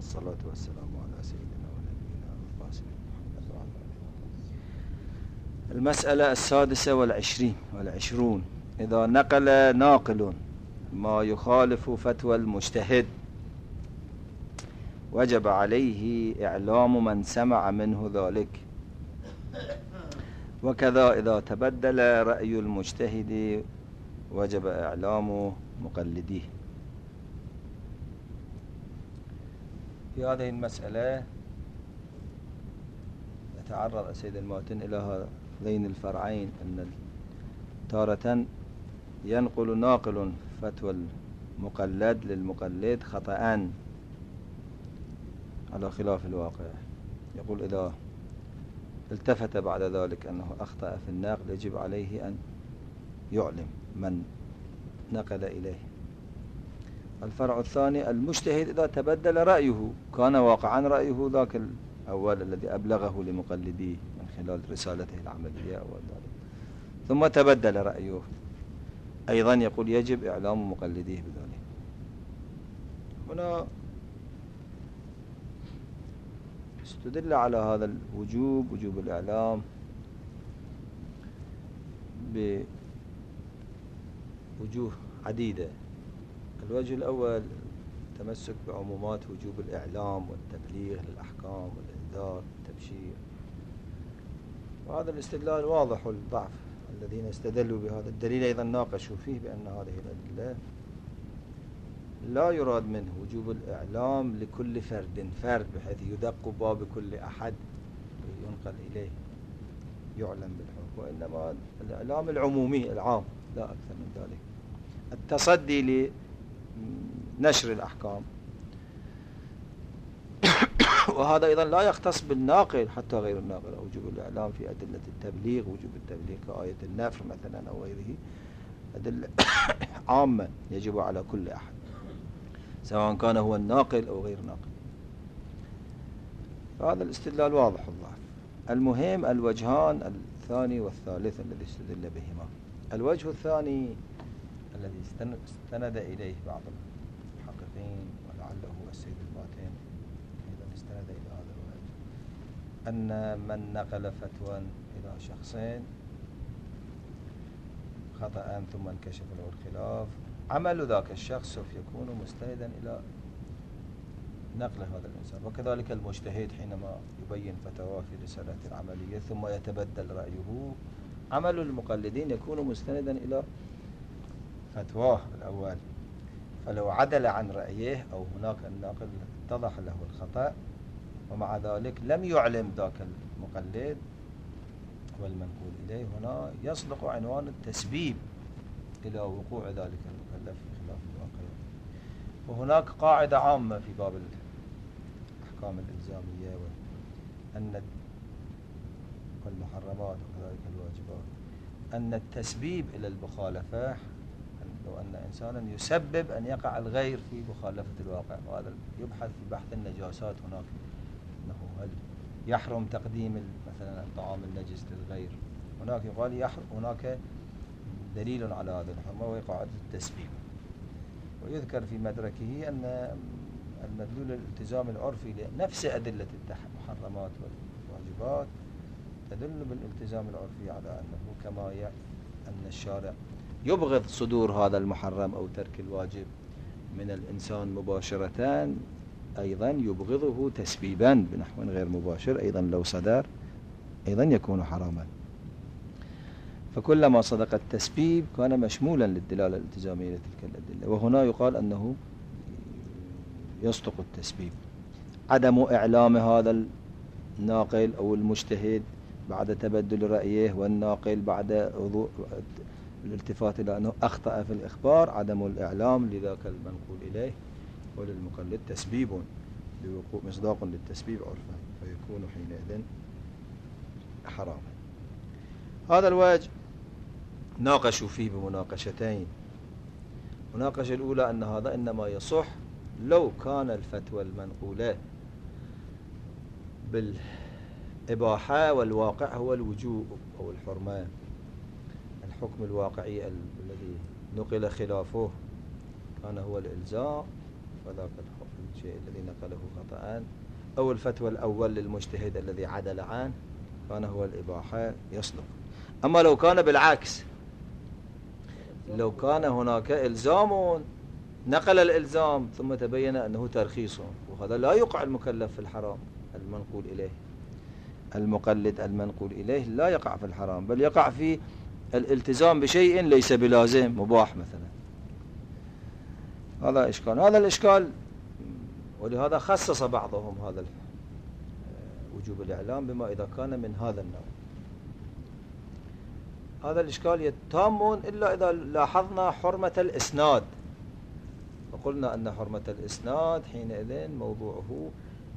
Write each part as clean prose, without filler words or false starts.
والصلاة والسلام على سيدنا ونبينا القاسم محمد وعلى آله. المسألة 26 إذا نقل ناقل ما يخالف فتوى المجتهد وجب عليه إعلام من سمع منه ذلك، وكذا إذا تبدل رأي المجتهد وجب إعلام مقلديه. في هذه المسألة يتعرض السيد الماتن إلى هذين الفرعين، أن تارة ينقل ناقل فتوى المقلد للمقلد خطأ على خلاف الواقع. يقول إذا التفت بعد ذلك أنه أخطأ في النقل يجب عليه أن يعلم من نقل إليه. الفرع الثاني المجتهد إذا تبدل رأيه، كان واقعا رأيه ذاك الأول الذي أبلغه لمقلديه من خلال رسالته العملية أو ذلك، ثم تبدل رأيه، أيضا يقول يجب إعلام مقلديه بذلك. هنا استدل على هذا الوجوب، وجوب الإعلام، بوجوه عديدة. الوجه الأول تمسك بعمومات وجوب الإعلام والتبليغ للأحكام والإنذار والتبشير، وهذا الاستدلال واضح الضعف. الذين استدلوا بهذا الدليل أيضا ناقشوا فيه بأن هذه الأدلة لا يراد منه وجوب الإعلام لكل فرد بحيث يدق باب كل أحد ينقل إليه يعلم بالحكم، وإنما الإعلام العمومي العام لا أكثر من ذلك. التصدي لنشر الأحكام، وهذا أيضا لا يختص بالناقل حتى غير الناقل. وجوب الإعلام في أدلة التبليغ، وجوب التبليغ كآية النفر مثلا أو غيره، أدلة عامة يجب على كل أحد سواء كان هو الناقل أو غير ناقل. فهذا الاستدلال واضح الضعف. المهم الوجهان الثاني والثالث الذي استدل بهما. الوجه الثاني الذي استند إليه بعض المحققين ولعله السيد الماتن أيضا استند إلى هذا الوجه، أن من نقل فتوى إلى شخصين خطأ ثم انكشف له الخلاف، عمل ذاك الشخص سوف يكون مستندا إلى نقل هذا الإنسان. وكذلك المجتهد حينما يبين فتواه في رسالة العملية ثم يتبدل رأيه، عمل المقلدين يكون مستندا إلى فتواه الأول. فلو عدل عن رأيه أو هناك الناقل اتضح له الخطأ ومع ذلك لم يعلم ذاك المقلد والمنقول إليه، هنا يصدق عنوان التسبيب إلى وقوع ذلك المكلف في خلاف الواقع. وهناك قاعدة عامة في باب الأحكام الإلزامية أن والمحرمات وكذلك الواجبات، أن التسبيب إلى المخالفة، لو أن إنسانا يسبب أن يقع الغير في مخالفة الواقع، وهذا يبحث في بحث النجاسات هناك، أنه هل يحرم تقديم مثلا الطعام النجس للغير. هناك يقال هناك دليل على هذا الحرمة وهي قاعدة التسبيب. ويذكر في مدركه أن المدلول الالتزام العرفي لنفس أدلة المحرمات والواجبات تدل بالالتزام العرفي على أنه كما أن الشارع يبغض صدور هذا المحرم أو ترك الواجب من الإنسان مباشرة، أيضا يبغضه تسبيبا بنحو غير مباشر، أيضا لو صدر أيضا يكون حراما. فكلما صدق التسبيب كان مشمولا للدلالة الالتزامية لتلك الأدلة. وهنا يقال أنه يصدق التسبيب. عدم إعلام هذا الناقل أو المجتهد بعد تبدل رأيه، والناقل بعد الالتفات إلى أنه أخطأ في الإخبار، عدم الإعلام لذاك المنقول إليه وللمقلد تسبيب لوقوع مصداق للتسبيب عرفا، فيكون حينئذ حراما. هذا الوجه ناقشوا فيه بمناقشتين. المناقشة الأولى أن هذا إنما يصح لو كان الفتوى المنقولة بالإباحة والواقع هو الوجوب أو الحرمة. الحكم الواقعي الذي نقل خلافه كان هو الإلزام، وذاك الشيء الذي نقله خطأ، أو الفتوى الأول للمجتهد الذي عدل عنه كان هو الإباحة يصدق. أما لو كان بالعكس، لو كان هناك إلزام نقل الإلزام ثم تبين أنه ترخيص، وهذا لا يقع المكلف في الحرام المنقول إليه، المقلد المنقول إليه لا يقع في الحرام، بل يقع في الالتزام بشيء ليس بلازم، مباح مثلا. هذا إشكال، هذا الإشكال، ولهذا خصص بعضهم هذا وجوب الإعلام بما إذا كان من هذا النوع. هذا الإشكال يتام إلا إذا لاحظنا حرمة الإسناد، وقلنا أن حرمة الإسناد حينئذ موضوعه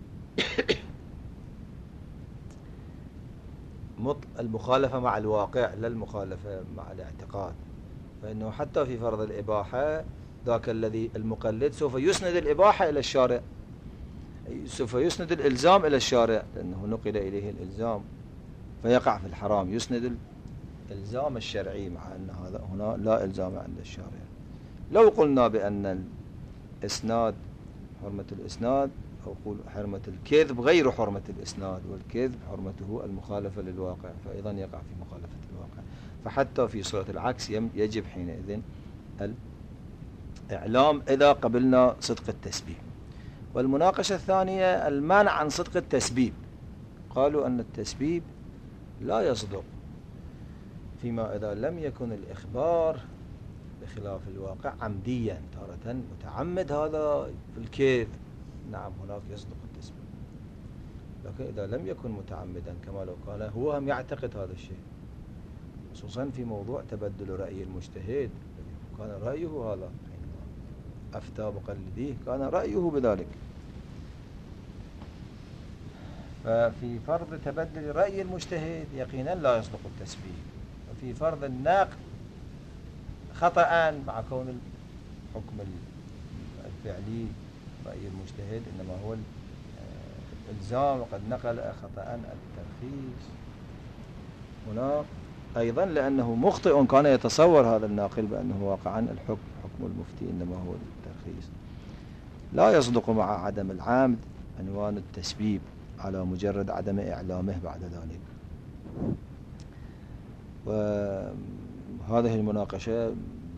المخالفة مع الواقع لا المخالفة مع الاعتقاد. فإنه حتى في فرض الإباحة ذاك الذي المقلد سوف يسند الإباحة إلى الشارع، سوف يسند الإلزام إلى الشارع لأنه نقل إليه الإلزام، فيقع في الحرام، يسند الإلزام الشرعي مع أن هذا هنا لا إلزام عند الشارع. لو قلنا بأن الإسناد حرمة الإسناد، أو قول حرمة الكذب غير حرمة الإسناد، والكذب حرمته المخالفة للواقع، فأيضا يقع في مخالفة الواقع. فحتى في صورة العكس يجب حينئذ الإعلام إذا قبلنا صدق التسبيب. والمناقشة الثانية المانع عن صدق التسبيب. قالوا أن التسبيب لا يصدق فيما إذا لم يكن الإخبار بخلاف الواقع عمديا، تارة متعمد هذا في الكذب، نعم هناك يصدق التسبيب. لكن إذا لم يكن متعمدا كما لو كان هو هم يعتقد هذا الشيء، خصوصا في موضوع تبدل رأي المجتهد، كان رأيه هذا حينما أفتى مقلديه كان رأيه بذلك. ففي فرض تبدل رأي المجتهد يقينا لا يصدق التسبيب. وفي فرض النقل خطأ مع كون الحكم الفعلي رأي المجتهد إنما هو الإلزام وقد نقل خطأ الترخيص، هنا أيضا لأنه مخطئ كان يتصور هذا الناقل بأنه واقعا الحكم حكم المفتي إنما هو الترخيص. لا يصدق مع عدم العمد عنوان التسبيب على مجرد عدم إعلامه بعد ذلك. وهذه المناقشة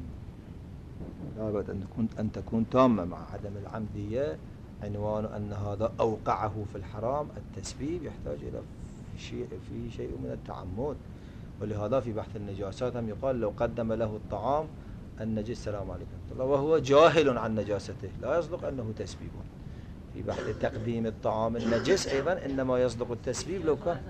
لابد أن تكون تامة مع عدم العمدية، عنوان أن هذا أوقعه في الحرام التسبيب يحتاج إلى في شيء من التعمد. ولهذا في بحث النجاسات هم يقال لو قدم له الطعام النجس السلام عليكم وهو جاهل عن نجاسته لا يصدق أنه تسبيب. في بحث تقديم الطعام النجس أيضا إنما يصدق التسبيب لو كان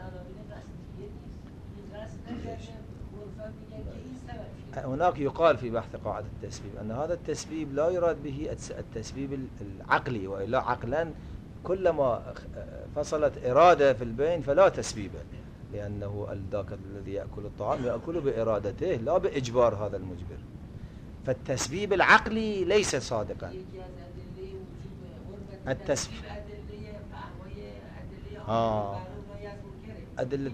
هناك يقال في بحث قاعدة التسبيب أن هذا التسبيب لا يراد به التسبيب العقلي، وإلا عقلا كلما فصلت إرادة في البين فلا تسبيب، لأنه ذاك الذي يأكل الطعام يأكل بإرادته لا بإجبار هذا المجبر. فالتسبيب العقلي ليس صادقا. التسبيب أدلة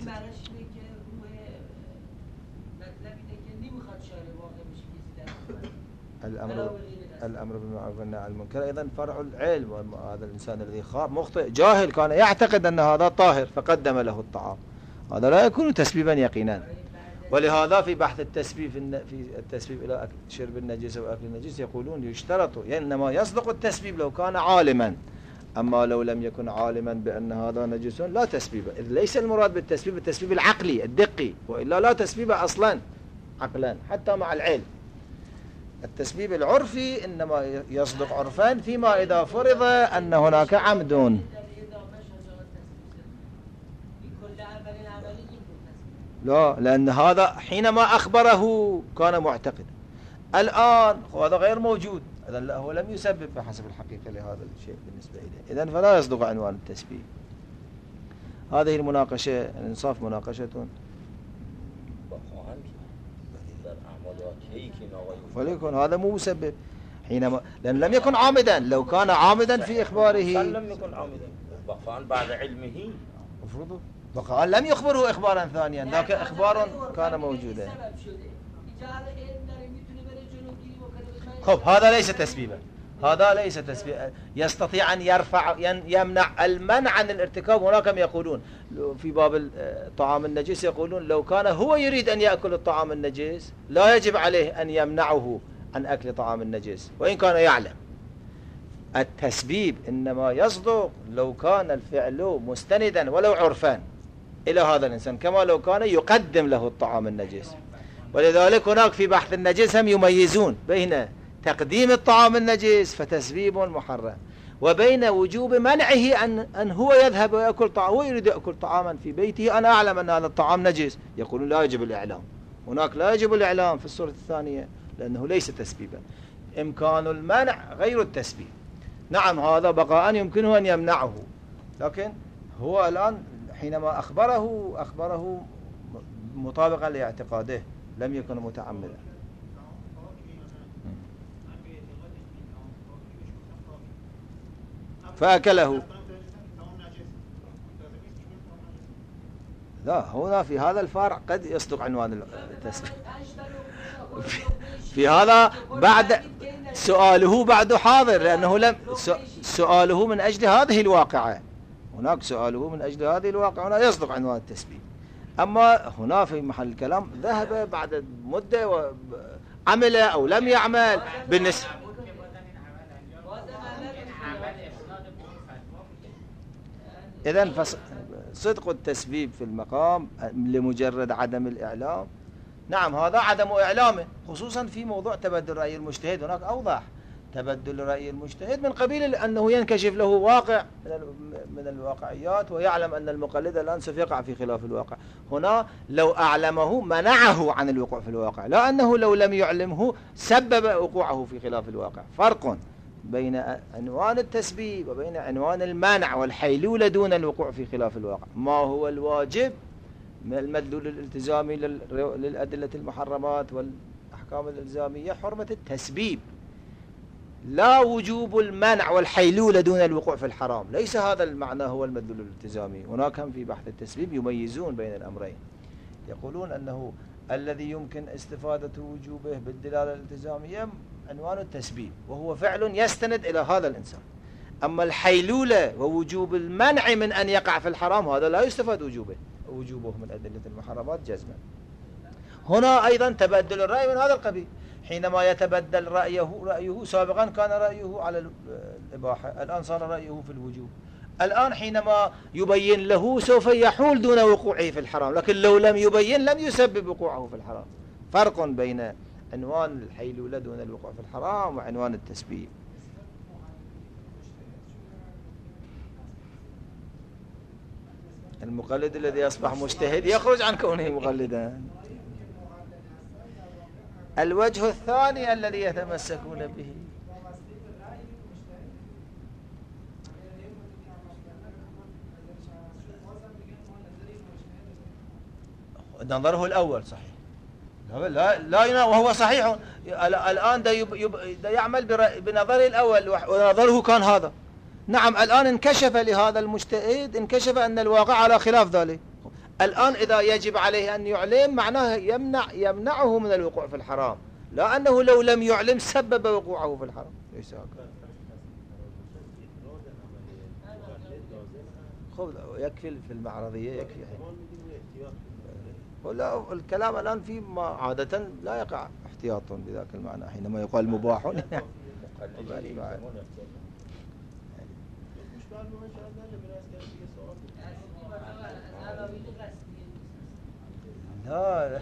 الأمر بالمعروف والنهي عن المنكر أيضا فرع العلم. وهذا الإنسان الذي خاب مخطئ جاهل كان يعتقد أن هذا طاهر فقدم له الطعام، هذا لا يكون تسبيبا يقينا. ولهذا في بحث التسبيب في التسبيب إلى شرب النجس وأكل النجس يقولون يشترط إنما يصدق التسبيب لو كان عالما، أما لو لم يكن عالما بأن هذا نجس لا تسبيب، إذ ليس المراد بالتسبيب التسبيب العقلي الدقي، وإلا لا تسبيب أصلا عقلا حتى مع العلم. التسبيب العرفي إنما يصدق عرفا فيما إذا فرض أن هناك عمد. لا، لأن هذا حينما أخبره كان معتقد، الآن هذا غير موجود، إذن هو لم يسبب بحسب الحقيقة لهذا الشيء بالنسبة إليه، إذن فلا يصدق عنوان التسبيب. هذه المناقشة الإنصاف مناقشة ولكن هذا مو مسبب حينما، لأن لم يكن عامدا. لو كان عامدا في إخباره لم يكن عامدا بقاء بعد علمه مفروض بقاء لم يخبره إخبارا ثانيا، ذاك إخبار كان موجودا. خب هذا ليس تسبيبا، هذا ليس تسبيب. يستطيع أن يمنع المنع عن الارتكاب. هناك يقولون في باب الطعام النجس، يقولون لو كان هو يريد أن يأكل الطعام النجس لا يجب عليه أن يمنعه عن أكل طعام النجس وإن كان يعلم. التسبيب إنما يصدق لو كان الفعل مستندا ولو عرفان إلى هذا الإنسان، كما لو كان يقدم له الطعام النجس. ولذلك هناك في بحث النجس هم يميزون بين تقديم الطعام النجس فتسبيب محرم، وبين وجوب منعه أن هو يذهب ويأكل طعام. هو يريد يأكل طعاما في بيته، أنا أعلم أن هذا الطعام نجس، يقولون لا يجب الإعلام. هناك لا يجب الإعلام في الصورة الثانية لأنه ليس تسبيبا. إمكان المنع غير التسبيب. نعم هذا بقاء يمكنه أن يمنعه، لكن هو الآن حينما أخبره مطابقا لاعتقاده، لم يكن متعمدا. فأكله. لا، هنا في هذا الفرع قد يصدق عنوان التسبيب. في هذا بعد سؤاله بعد حاضر، لأنه لم سؤاله من أجل هذه الواقعة. هناك سؤاله من أجل هذه الواقعة، هنا يصدق عنوان التسبيب. أما هنا في محل الكلام ذهب بعد مدة وعمل أو لم يعمل بالنسبة. إذن صدق التسبيب في المقام لمجرد عدم الإعلام. نعم هذا عدم إعلامه، خصوصا في موضوع تبدل رأي المجتهد. هناك أوضح تبدل رأي المجتهد من قبيل أنه ينكشف له واقع من الواقعيات، ويعلم أن المقلد الآن سوف يقع في خلاف الواقع. هنا لو أعلمه منعه عن الوقوع في الواقع، لا أنه لو لم يعلمه سبب وقوعه في خلاف الواقع. فرق بين عنوان التسبيب وبين عنوان المنع والحيلولة دون الوقوع في خلاف الواقع. ما هو الواجب من المدلول الالتزامي للأدلة المحرمات والأحكام الإلزامية؟ حرمة التسبيب، لا وجوب المنع والحيلولة دون الوقوع في الحرام. ليس هذا المعنى هو المدلول الالتزامي. هناك هم في بحث التسبيب يميزون بين الأمرين، يقولون أنه الذي يمكن استفادة وجوبه بالدلالة الالتزامية عنوان التسبيب، وهو فعل يستند إلى هذا الإنسان. أما الحيلولة ووجوب المنع من أن يقع في الحرام هذا لا يستفاد وجوبه من أدلة المحرمات جزما. هنا أيضا تبدل الرأي من هذا القبيل، حينما يتبدل رأيه سابقا كان رأيه على الإباحة، الآن صار رأيه في الوجوب. الآن حينما يبين له سوف يحول دون وقوعه في الحرام، لكن لو لم يبين لم يسبب وقوعه في الحرام. فرق بين عنوان الحيلولة دون الوقوع في الحرام وعنوان التسبيب. المقلد الذي يصبح مجتهد يخرج عن كونه مقلدا. الوجه الثاني الذي يتمسكون به نظره الأول صحيح، لا وهو صحيح. الآن دا يعمل بنظره الأول ونظره كان هذا. نعم الآن انكشف لهذا المجتهد، انكشف أن الواقع على خلاف ذلك. الآن إذا يجب عليه أن يعلم معناه يمنعه من الوقوع في الحرام، لا أنه لو لم يعلم سبب وقوعه في الحرام. ليس هكذا. خذ يكفي في المعرضية يكفي. ولا الكلام الآن في ما عادة لا يقع احتياط بذاك المعنى حينما يقال مباح. لا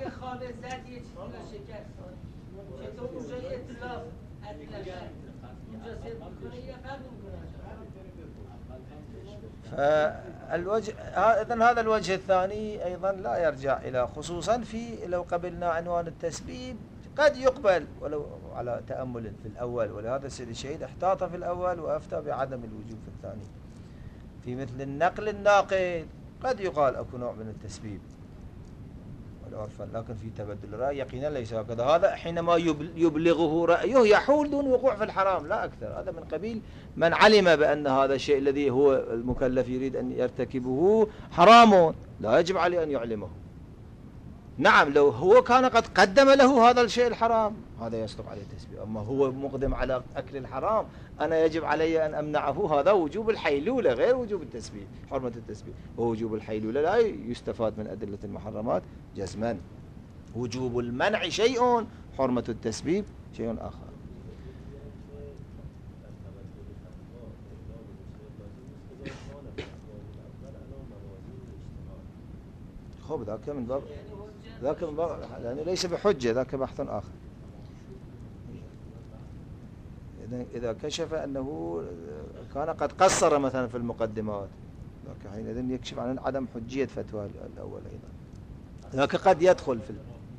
فالوجه إذن هذا الوجه الثاني أيضا لا يرجع إلى، خصوصا في لو قبلنا عنوان التسبيب قد يقبل ولو على تأمل في الأول، ولهذا السيد الشهيد احتاط في الأول وأفتى بعدم الوجوب في الثاني. في مثل النقل الناقل قد يقال أكو نوع من التسبيب والعرفا، لكن في تبدل الرأي يقينا ليس هكذا. هذا حينما يبلغه رأيه يحول دون وقوع في الحرام لا أكثر. هذا من قبيل من علم بأن هذا الشيء الذي هو المكلف يريد أن يرتكبه حرام، لا يجب عليه أن يعلمه. نعم لو هو كان قد قدم له هذا الشيء الحرام هذا يصدق عليه التسبيح. أما هو مقدم على أكل الحرام أنا يجب علي أن أمنعه، هذا وجوب الحيلولة غير وجوب التسبيح، حرمة التسبيح. ووجوب الحيلولة لا يستفاد من أدلة المحرمات جزما. وجوب المنع شيء، حرمة التسبيح شيء آخر. خب ذاك من باب يعني ليس بحجة، ذاك بحث آخر. إذا كشف أنه كان قد قصر مثلا في المقدمات ذاك حينئذ يكشف عن عدم حجية فتوى الأول أيضا. ذاك قد يدخل في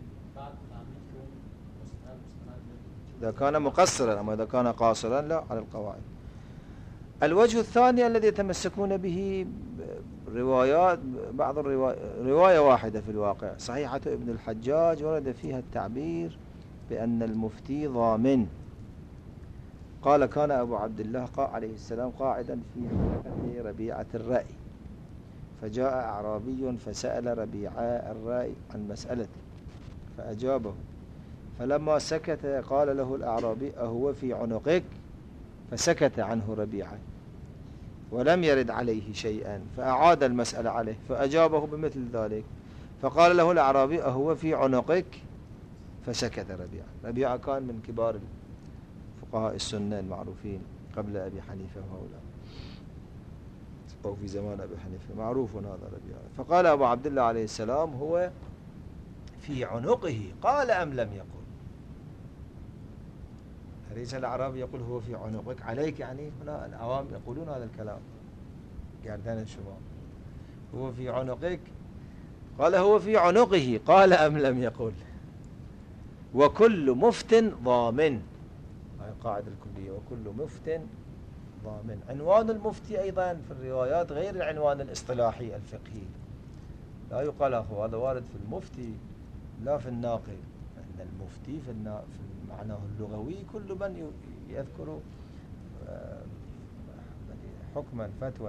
إذا كان مقصرا، أما إذا كان قاصرا لا على القواعد. الوجه الثاني الذي يتمسكون به روايات بعض رواية واحدة في الواقع صحيحة ابن الحجاج ورد فيها التعبير بأن المفتي ضامن. قال كان أبو عبد الله عليه السلام قاعدا في حلقة ربيعة الرأي، فجاء أعرابي فسأل ربيعة الرأي عن مسألته فأجابه، فلما سكت قال له الأعرابي أهو في عنقك؟ فسكت عنه ربيعة ولم يرد عليه شيئا، فأعاد المسألة عليه فأجابه بمثل ذلك، فقال له الأعرابي أهو في عنقك؟ فسكت ربيعة. ربيعة كان من كبار فقهاء السنة المعروفين قبل أبي حنيفة وهؤلاء، أو في زمان أبي حنيفة معروف هذا ربيعة. فقال أبو عبد الله عليه السلام هو في عنقه، قال أم لم يقل؟ أليس الأعرابي يقول هو في عنقك؟ عليك يعني هنا العوام يقولون هذا الكلام قاردان الشباب، هو في عنقك؟ قال هو في عنقه، قال أم لم يقل؟ وكل مفت ضامن، هاي القاعدة الكلية، وكل مفت ضامن. عنوان المفتي أيضا في الروايات غير العنوان الاصطلاحي الفقهي، لا يقال هذا وارد في المفتي لا في الناقل، أن المفتي في معناه اللغوي كل من يذكر حكما فتوى،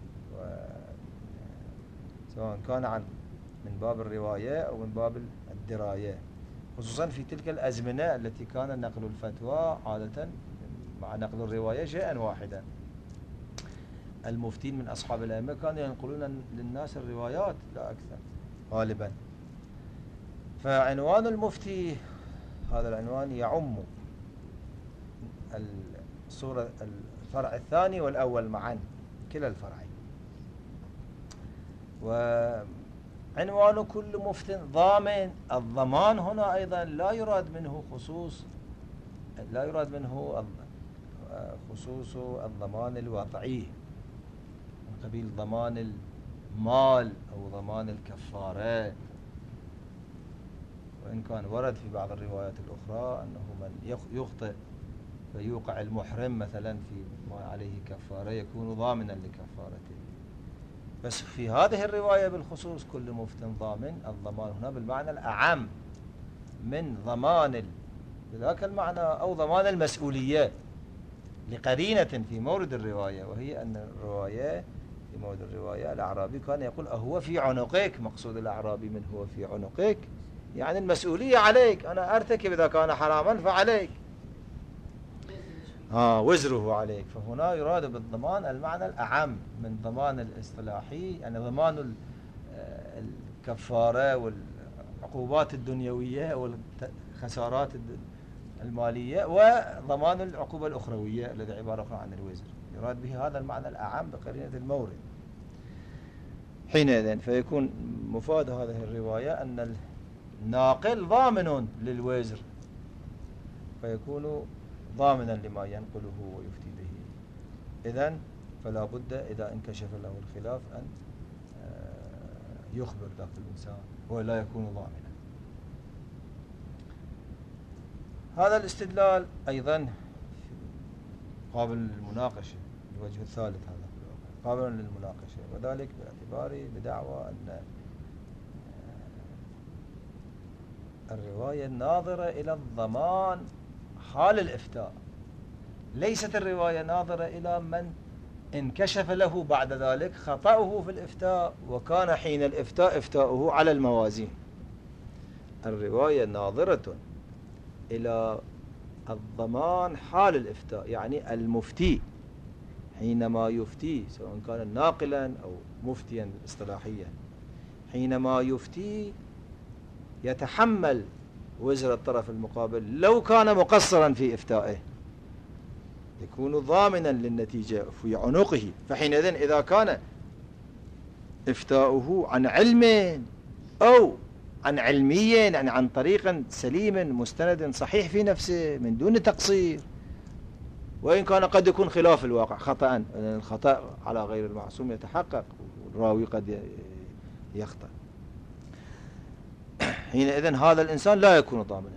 سواء كان من باب الرواية أو من باب الدراية، خصوصا في تلك الأزمنة التي كان نقل الفتوى عادة مع نقل الرواية شيئا واحدا. المفتين من أصحاب الأئمة كانوا ينقلون للناس الروايات لا أكثر غالبا. فعنوان المفتي هذا العنوان يعم الصورة الفرع الثاني والأول معا، كلا الفرعين. وعنوان كل مفت ضامن، الضمان هنا أيضا لا يراد منه خصوص الضمان الوضعي من قبيل ضمان المال أو ضمان الكفارة، وإن كان ورد في بعض الروايات الأخرى أنه من يخطئ فيوقع المحرم مثلا في ما عليه كفارة يكون ضامنا لكفارته. بس في هذه الرواية بالخصوص كل مفت ضامن، الضمان هنا بالمعنى الأعم من ضمان بذاك المعنى أو ضمان المسؤولية، لقرينة في مورد الرواية، وهي أن الرواية في مورد الرواية الأعرابي كان يقول أهو في عنقك، مقصود الأعرابي من هو في عنقك يعني المسؤولية عليك، أنا أرتكب إذا كان حراما فعليك، وزره عليك. فهنا يراد بالضمان المعنى الأعم من ضمان الاصطلاحي، يعني ضمان الكفارة والعقوبات الدنيوية والخسارات المالية، وضمان العقوبة الأخروية الذي عبارة عن الوزر، يراد به هذا المعنى الأعم بقرينة المورد. حينئذ فيكون مفاد هذه الرواية أن الناقل ضامن للوزر، فيكون ضامنا لما ينقله ويفتي به. إذن فلا بد إذا انكشف له الخلاف أن يخبر ذاك الإنسان ولا يكون ضامنا. هذا الاستدلال أيضا قابل للمناقشة، الوجه الثالث هذا قابل للمناقشة، وذلك باعتبار بدعوى أن الرواية ناظرة إلى الضمان حال الإفتاء، ليست الرواية ناظرة إلى من انكشف له بعد ذلك خطأه في الإفتاء وكان حين الإفتاء إفتاؤه على الموازين. الرواية ناظرة إلى الضمان حال الإفتاء، يعني المفتي حينما يفتي سواء كان ناقلا أو مفتيا اصطلاحيا، حينما يفتي يتحمل وزر الطرف المقابل لو كان مقصرا في إفتائه، يكون ضامنا للنتيجة في عنقه. فحينئذ إذا كان إفتاؤه عن علم أو عن علمي، يعني عن طريق سليم مستند صحيح في نفسه من دون تقصير، وإن كان قد يكون خلاف الواقع خطأ، الخطأ على غير المعصوم يتحقق والراوي قد يخطأ، حينئذ هذا الإنسان لا يكون ضامنا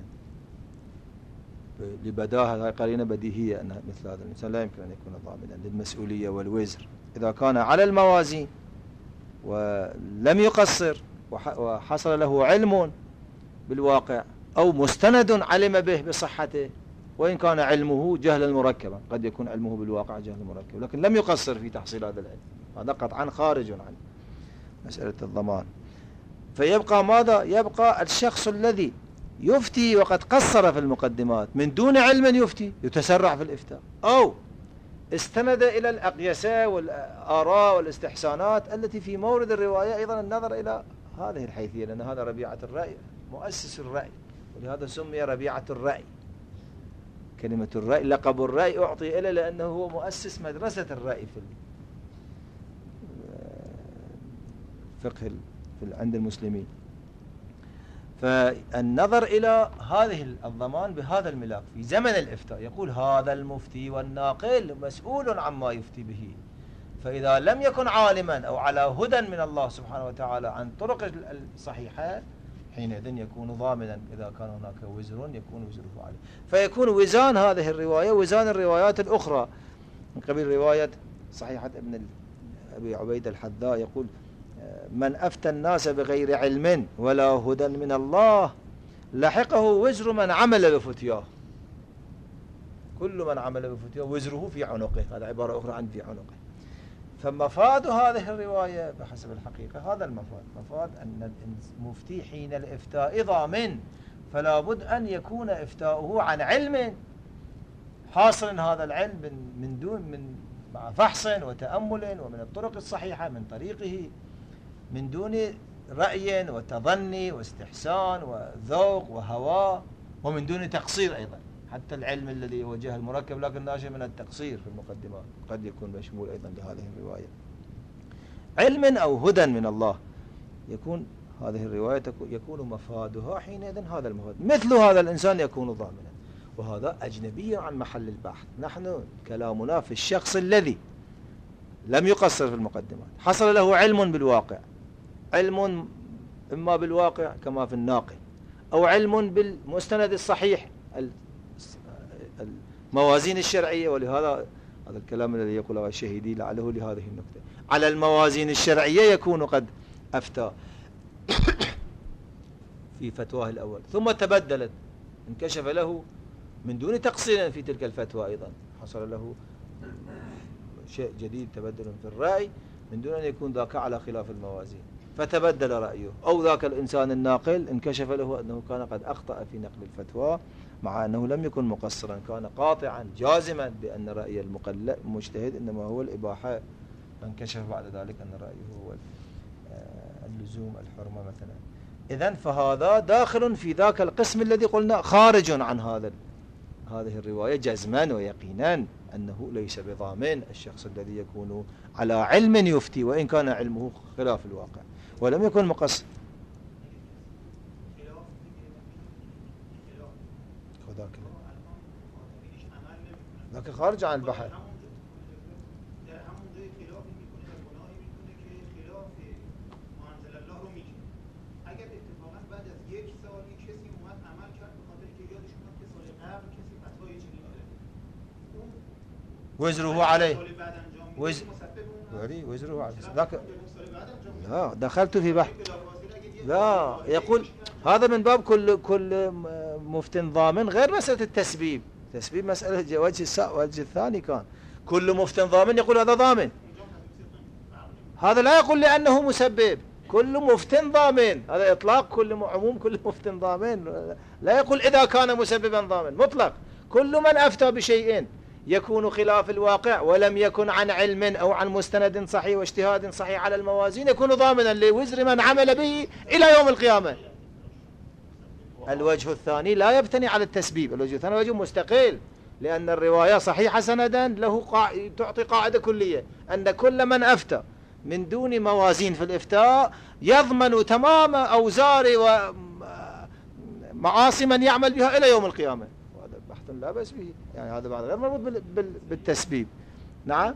لبداهة، قرينة بديهية أن مثل هذا الإنسان لا يمكن أن يكون ضامنا للمسؤولية والوزر إذا كان على الموازين ولم يقصر وحصل له علم بالواقع أو مستند علم به بصحته، وإن كان علمه جهلا مركبا، قد يكون علمه بالواقع جهلا مركبا لكن لم يقصر في تحصيل هذا العلم، هذا قطعا خارج عن مسألة الضمان. فيبقى ماذا؟ يبقى الشخص الذي يفتي وقد قصر في المقدمات من دون علم يفتي، يتسرع في الإفتاء، أو استند إلى الأقيسة والآراء والاستحسانات التي في مورد الرواية أيضا النظر إلى هذه الحيثية، لأن هذا ربيعة الرأي مؤسس الرأي، ولهذا سمي ربيعة الرأي. كلمة الرأي لقب الرأي أعطي إليه لأنه هو مؤسس مدرسة الرأي في الفقه عند المسلمين. فالنظر إلى هذه الضمان بهذا الملاك في زمن الإفتاء، يقول هذا المفتي والناقل مسؤول عما يفتي به، فإذا لم يكن عالما أو على هدى من الله سبحانه وتعالى عن طرق الصحيحة، حينئذ يكون ضامنا. إذا كان هناك وزر يكون وزره عليه، فيكون وزان هذه الرواية وزان الروايات الأخرى من قبل رواية صحيحة ابن أبي عبيد الحذاء، يقول من أفتى الناس بغير علم ولا هدى من الله لحقه وزر من عمل بفتياه. كل من عمل بفتياه وزره في عنقه، هذا عبارة أخرى عن في عنقه. فمفاد هذه الرواية بحسب الحقيقة هذا المفاد، مفاد أن المفتي حين الإفتاء ضامن، فلا بد أن يكون إفتاؤه عن علم حاصل هذا العلم من مع فحص وتأمل ومن الطرق الصحيحة من طريقه، من دون رأي وتظني واستحسان وذوق وهوى، ومن دون تقصير أيضا. حتى العلم الذي هو جهل المركب لكن ناشئ من التقصير في المقدمات قد يكون مشمول أيضا لهذه الرواية. علم أو هدى من الله يكون هذه الرواية يكون مفادها حينئذ هذا المفاد. مثل هذا الإنسان يكون ضامنا، وهذا أجنبي عن محل البحث. نحن كلامنا في الشخص الذي لم يقصر في المقدمات، حصل له علم بالواقع، علم إما بالواقع كما في الناقل، أو علم بالمستند الصحيح الموازين الشرعية. ولهذا هذا الكلام الذي يقوله الشهيدي لعله لهذه النقطة، على الموازين الشرعية يكون قد أفتى في فتواه الأول، ثم تبدلت، انكشف له من دون تقصير في تلك الفتوى، أيضا حصل له شيء جديد تبدل في الرأي من دون أن يكون ذاك على خلاف الموازين، فتبدل رأيه. أو ذاك الإنسان الناقل انكشف له أنه كان قد أخطأ في نقل الفتوى مع أنه لم يكن مقصرا، كان قاطعا جازما بأن رأي المجتهد إنما هو الإباحة، فانكشف بعد ذلك أن رأيه هو اللزوم الحرمة مثلا. إذن فهذا داخل في ذاك القسم الذي قلنا خارج عن هذه الرواية جزما ويقينا أنه ليس بضامن الشخص الذي يكون على علم يفتي وإن كان علمه خلاف الواقع ولم يكن مقصر. ذاك خارج عن البحر. وزره عليه، وزره عليه. ذاك لا دخلت في بحث، لا يقول هذا من باب كل مفت ضامن، غير مسألة التسبيب. تسبيب مسألة وجه الثاني، كان كل مفت ضامن يقول هذا ضامن، هذا لا يقول لأنه مسبب، كل مفت ضامن، هذا إطلاق كل عموم كل مفت ضامن، لا يقول إذا كان مسببا ضامن، مطلق. كل من أفتى بشيء يكون خلاف الواقع ولم يكن عن علم أو عن مستند صحيح واجتهاد صحيح على الموازين يكون ضامنا لوزر من عمل به إلى يوم القيامة. الوجه الثاني لا يبتني على التسبيب، الوجه الثاني وجه مستقل، لأن الرواية صحيحة سندا له تعطي قاعدة كلية أن كل من أفتى من دون موازين في الإفتاء يضمن تمام أوزار ومعاصي من يعمل بها إلى يوم القيامة. وهذا بحث لا بأس به، يعني هذا بعد غير مربوط بالتسبيب. نعم،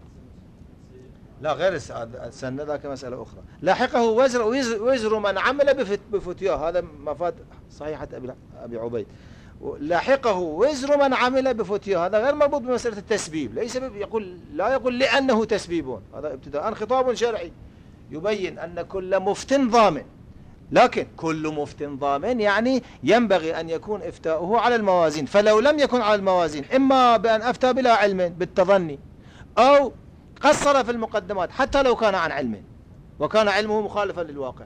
لا غير السنة ذاك مسألة أخرى. لاحقه وزر من عمل بفتياه، هذا مفاد صحيحة أبي عبيد. لاحقه وزر من عمل بفتياه، هذا غير مربوط بمسألة التسبيب، لا يقول لأنه تسبيب، هذا ابتداء خطاب شرعي يبين أن كل مفت ضامن، لكن كل مفت ضامن يعني ينبغي أن يكون إفتاؤه على الموازين، فلو لم يكن على الموازين إما بأن أفتى بلا علم بالتظني أو قصر في المقدمات حتى لو كان عن علم وكان علمه مخالفا للواقع،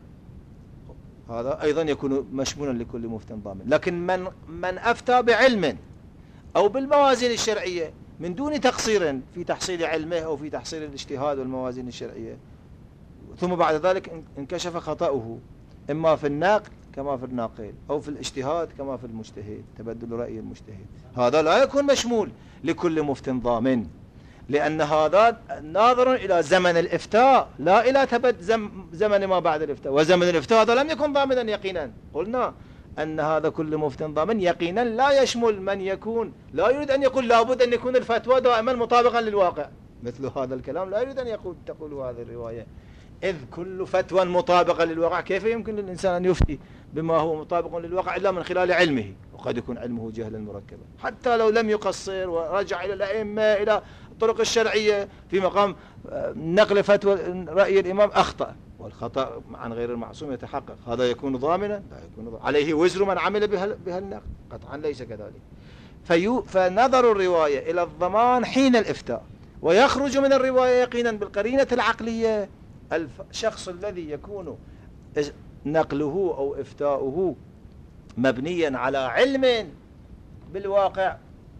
هذا أيضا يكون مشمولا لكل مفت ضامن. لكن من أفتى بعلم أو بالموازين الشرعية من دون تقصير في تحصيل علمه أو في تحصيل الاجتهاد والموازين الشرعية، ثم بعد ذلك انكشف خطأه إما في النقل كما في الناقل أو في الاجتهاد كما في المجتهد، تبدل رأي المجتهد، هذا لا يكون مشمول لكل مفت ضامن، لأن هذا ناظر إلى زمن الإفتاء لا إلى زمن ما بعد الإفتاء، وزمن الإفتاء هذا لم يكن ضامنا يقينا. قلنا أن هذا كل مفت ضامن يقينا لا يشمل من يكون لا يريد أن يقول لابد أن يكون الفتوى دائما مطابقا للواقع، مثل هذا الكلام لا يريد أن تقول هذه الرواية، إذ كل فتوى مطابقة للواقع كيف يمكن للإنسان أن يفتي بما هو مطابق للواقع إلا من خلال علمه، وقد يكون علمه جهلا مركبا حتى لو لم يقصر ورجع إلى الأئمة إلى الطرق الشرعية في مقام نقل فتوى رأي الإمام أخطأ، والخطأ عن غير المعصوم يتحقق، هذا يكون ضامنا؟ لا يكون ضامنا. عليه وزر من عمل بها النقل؟ قطعا ليس كذلك. فنظر الرواية إلى الضمان حين الإفتاء، ويخرج من الرواية يقينا بالقرينة العقلية الشخص الذي يكون نقله أو إفتاؤه مبنيا على علم بالواقع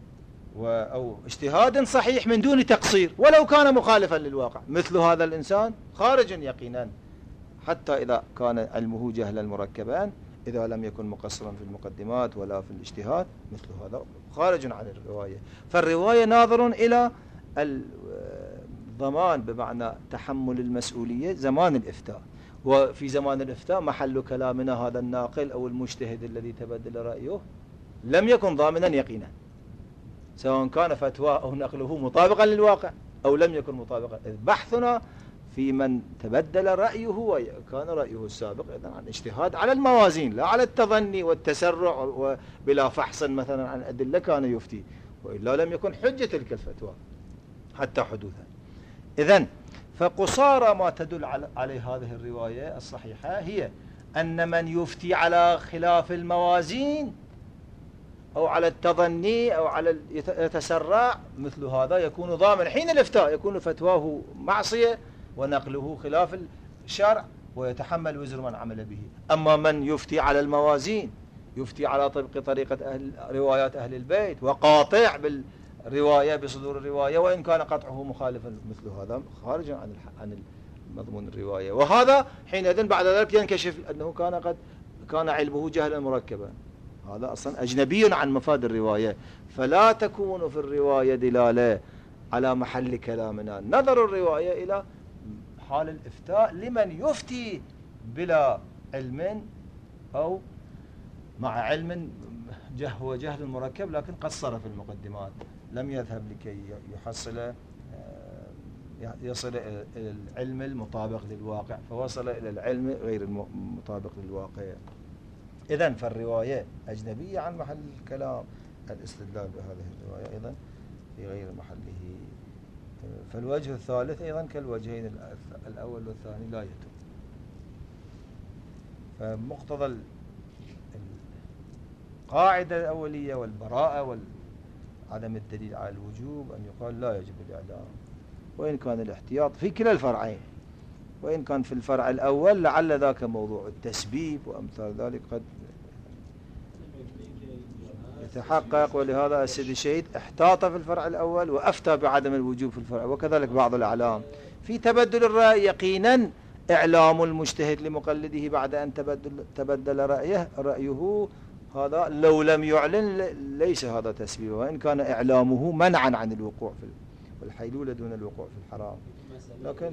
أو اجتهاد صحيح من دون تقصير ولو كان مخالفا للواقع، مثل هذا الإنسان خارج يقينا حتى إذا كان علمه جهلا مركبا، إذا لم يكن مقصرا في المقدمات ولا في الاجتهاد، مثل هذا خارج عن الرواية. فالرواية ناظر إلى الضمان بمعنى تحمل المسؤولية زمان الإفتاء، وفي زمان الإفتاء محل كلامنا هذا الناقل أو المجتهد الذي تبدل رأيه لم يكن ضامنا يقينا، سواء كان فتوى أو نقله مطابقا للواقع أو لم يكن مطابقا. بحثنا في من تبدل رأيه وكان رأيه السابق إذن عن اجتهاد على الموازين لا على التظني والتسرع وبلا فحص مثلا عن أدلة كان يفتي، وإلا لم يكن حجة تلك الفتوى حتى حدوثا. إذن فقصارى ما تدل عليه هذه الرواية الصحيحة هي أن من يفتي على خلاف الموازين أو على التظني أو على يتسرع مثل هذا يكون ضامن حين الإفتاء، يكون فتواه معصية ونقله خلاف الشرع ويتحمل وزر من عمل به. أما من يفتي على الموازين، يفتي على طبق طريقة روايات أهل البيت وقاطع بالرواية بصدور الرواية وإن كان قطعه مخالفا، مثل هذا خارج عن مضمون الرواية، وهذا حينئذ بعد ذلك ينكشف أنه كان علمه جهلا مركبا، هذا أصلا أجنبي عن مفاد الرواية. فلا تكون في الرواية دلالة على محل كلامنا، نظر الرواية إلى حال الإفتاء لمن يفتي بلا علم أو مع علم هو جهل مركب لكن قصر في المقدمات، لم يذهب لكي يصل إلى العلم المطابق للواقع فوصل إلى العلم غير المطابق للواقع. إذن فالرواية أجنبية عن محل الكلام، الاستدلال بهذه الرواية أيضا في غير محله. فالوجه الثالث أيضا كالوجهين الأول والثاني لا يتم. فمقتضى القاعدة الأولية والبراءة وعدم الدليل على الوجوب أن يقال لا يجب الإعلام، وإن كان الاحتياط في كلا الفرعين وإن كان في الفرع الأول لعل ذاك موضوع التسبيب وأمثال ذلك قد يتحقق. ولهذا السيد الشهيد احتاط في الفرع الأول وأفتى بعدم الوجوب في الفرع. وكذلك بعض الأعلام في تبدل الرأي يقينا إعلام المجتهد لمقلده بعد أن تبدل رأيه هذا لو لم يعلن ليس هذا تسبيب، وإن كان إعلامه منعا عن الوقوع في الحيلولة دون الوقوع في الحرام. لكن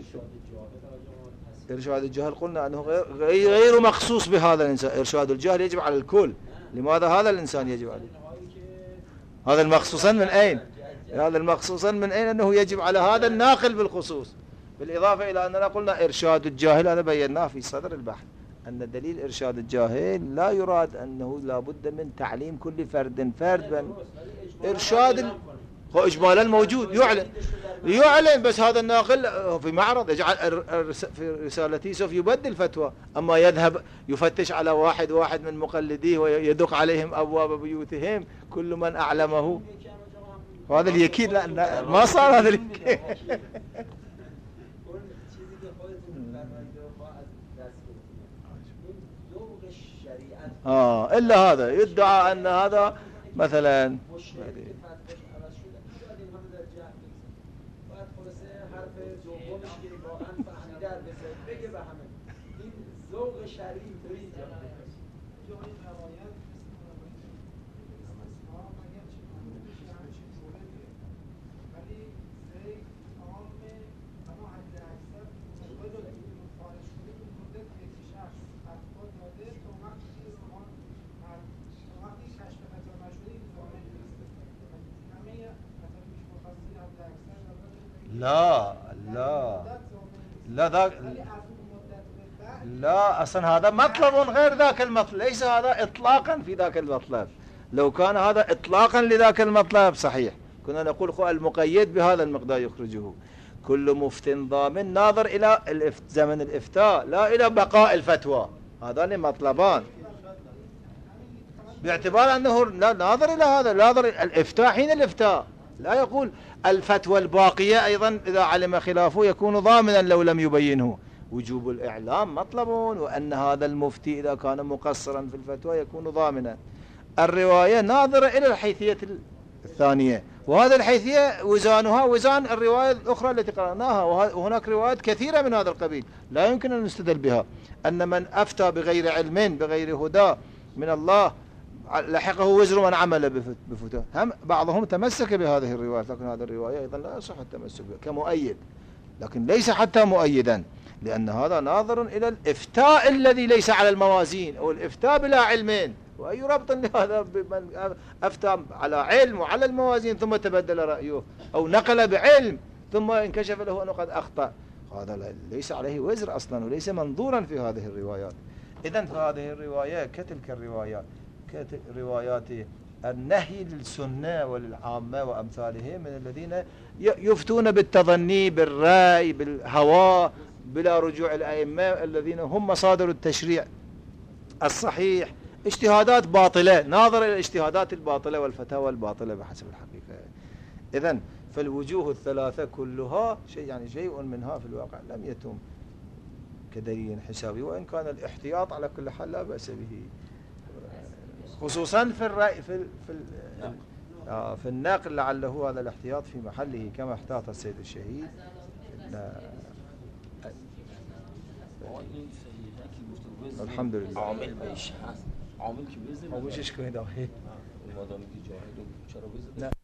إرشاد الجهل قلنا أنه غير مخصوص بهذا الإنسان. إرشاد الجهل يجب على الكل. لماذا هذا الإنسان يجب عليه؟ هذا المخصوصا من أين؟ هذا المخصوصا من أين أنه يجب على هذا الناقل بالخصوص، بالإضافة إلى أننا قلنا إرشاد الجاهل، هذا بيناه في صدر البحث أن دليل إرشاد الجاهل لا يراد أنه لا بد من تعليم كل فرد بل إرشاد إجمالا موجود يعلن بس هذا الناقل في معرض يجعل في رسالته سوف يبدل فتوى، أما يذهب يفتش على واحد من مقلديه ويدق عليهم أبواب بيوتهم كل من أعلمه. وهذا اليكين لا ما صار هذا اليكين. إلا هذا يدعى أن هذا مثلا لا أصلا هذا مطلب غير ذاك المطلب، ليس هذا إطلاقا في ذاك المطلب. لو كان هذا إطلاقا لذاك المطلب صحيح كنا نقول المقيد بهذا المقدار يخرجه. كل مفت ضامن ناظر إلى زمن الإفتاء لا إلى بقاء الفتوى، هذان مطلبان باعتبار أنه ناظر إلى هذا، ناظر الإفتاء حين الإفتاء، لا يقول الفتوى الباقية أيضا إذا علم خلافه يكون ضامنا لو لم يبينه. وجوب الإعلام مطلب، وأن هذا المفتي إذا كان مقصرا في الفتوى يكون ضامنا. الرواية ناظرة إلى الحيثية الثانية، وهذا الحيثية وزانها وزان الرواية الأخرى التي قرأناها، وهناك روايات كثيرة من هذا القبيل لا يمكن أن نستدل بها أن من أفتى بغير علم بغير هدى من الله لحقه وزر من عمل بفتوى. هم بعضهم تمسك بهذه الروايات، لكن هذه الرواية أيضا لا يصح التمسك بها كمؤيد، لكن ليس حتى مؤيدا، لأن هذا ناظر إلى الإفتاء الذي ليس على الموازين أو الإفتاء بلا علمين. وأي ربط لهذا بمن أفتى على علم وعلى الموازين ثم تبدل رأيه أو نقل بعلم ثم انكشف له أنه قد أخطأ، هذا ليس عليه وزر أصلا وليس منظورا في هذه الروايات. إذن فهذه الرواية كتلك الروايات روايات النهي للسنة وللعامة وأمثالهم من الذين يفتون بالتظني بالرأي بالهوى بلا رجوع الأئمة الذين هم مصادر التشريع الصحيح، اجتهادات باطلة، ناظر إلى الاجتهادات الباطلة والفتاوى الباطلة بحسب الحقيقة. إذن فالوجوه الثلاثة كلها شيء منها في الواقع لم يتم كدليل حسابي، وإن كان الاحتياط على كل حال لا بأس به، خصوصا في الرأي في النقل لعله هذا الاحتياط في محله كما احتاط السيد الشهيد. الحمد لله. عامل مش هست، عامل که بزنه خاموشش کنید آخه. مادامی که جاهد و چرا بزنه